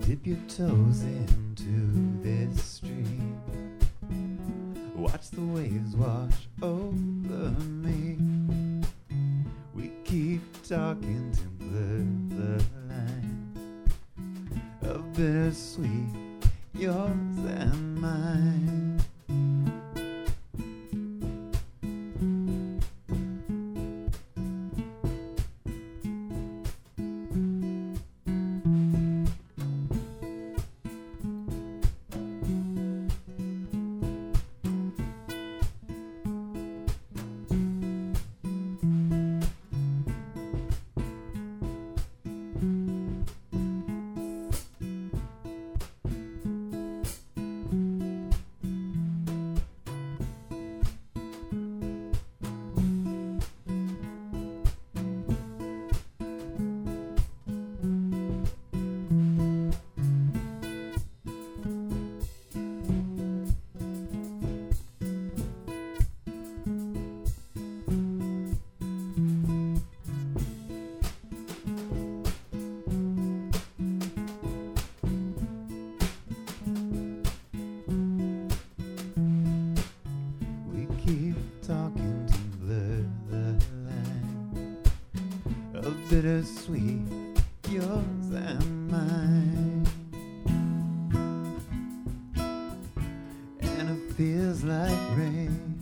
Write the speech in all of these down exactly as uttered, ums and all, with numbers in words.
Dip your toes into this stream. Watch the waves wash over me. We keep talking to blur the line of bittersweet, yours and mine. Talking to blur the line of bittersweet, yours and mine. And it feels like rain.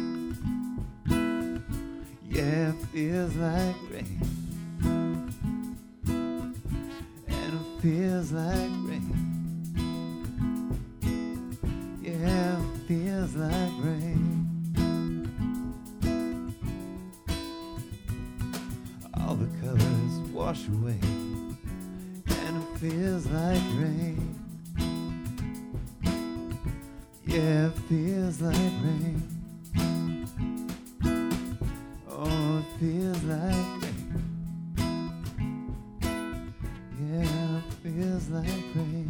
Yeah, it feels like rain. And it feels like rain. Yeah, it feels like rain. All the colors wash away, and it feels like rain. Yeah, it feels like rain. Oh, it feels like rain. Yeah, it feels like rain.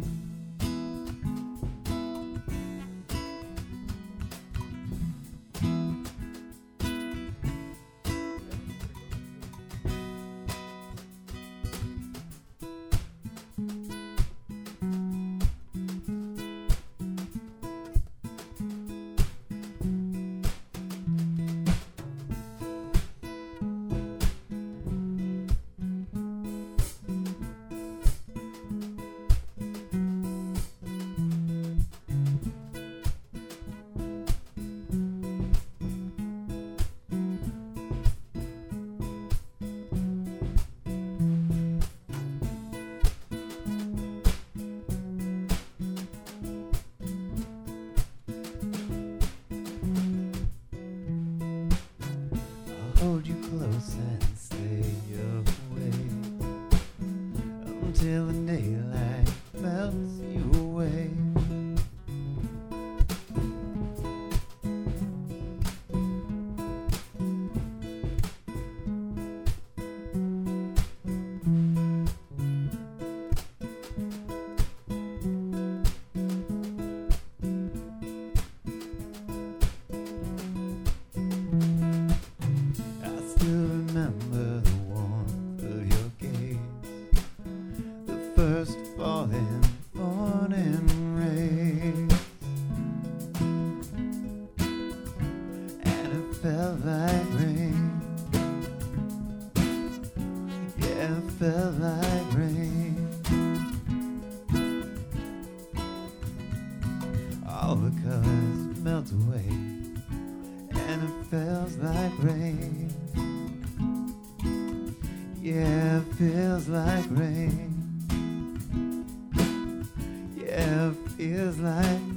Hold you close and stay away until the daylight melts you away. Remember the warmth of your gaze, the first falling morning rays, and it felt like rain. Yeah, it felt like rain. All the colors melt away, and it feels like rain. Yeah, it feels like rain. Yeah, it feels like